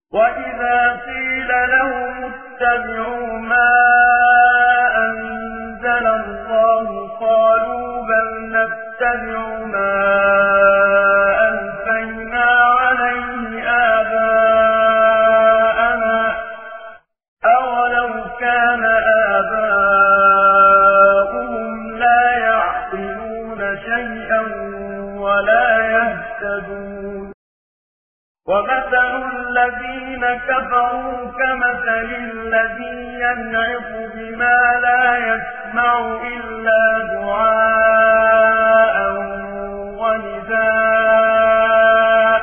وإذا قيل لهم اتبعوا ما أنزل الله قالوا بل نتبع ما ألفينا عليه آباءنا أولو كان آباؤهم لا يعقلون شيئا ولا يهتدون ومثل الذين كفروا كمثل الذي ينعق بما لا يسمع إلا دعاء ونداء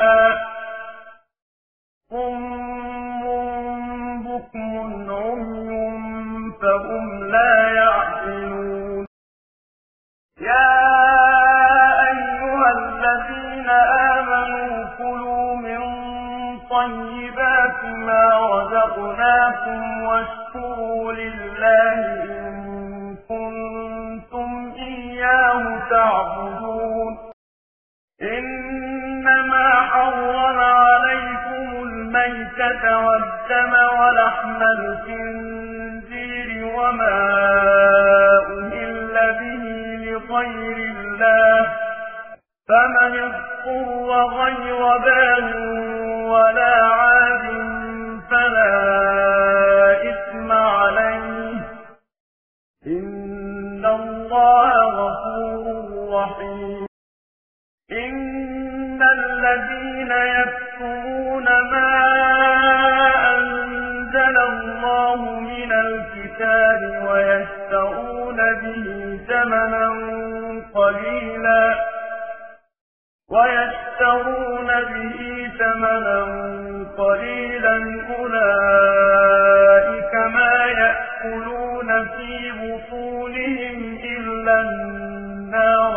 صم بكم عمي فهم لا يعقلون يا أيها الذين آمنوا كلوا من طيبات ما رزقناكم واشكروا لله إن كنتم إياه تعبدون إنما حرم عليكم الميتة والدم ولحم الخنزير وما أهل به لغير الله فمن اضطر غير باغ ولا عاد فلا إثم عليه إن الله غفور رحيم إن الذين يكتمون ما أنزل الله من الكتاب ويشترون به ثمنا قليلا أولئك ما يأكلون في بطونهم إلا النار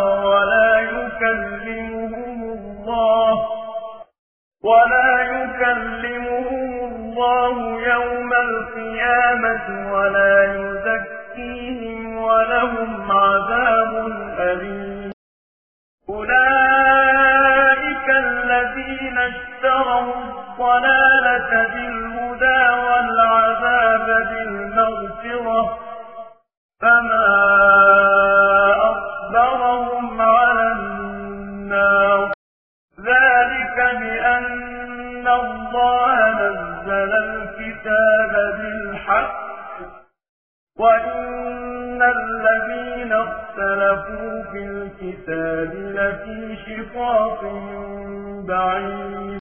ولا يكلمهم الله يوم القيامة ولا يزكيهم ولهم عذاب أليم أولئك الذين اشتروا الضلالة بالهدى والعذاب بالمغفرة فما أصبرهم على النار ذلك بأن الله نزل الكتاب بالحق وإن الذين اختلفوا في الكتاب لفي شقاق بعيد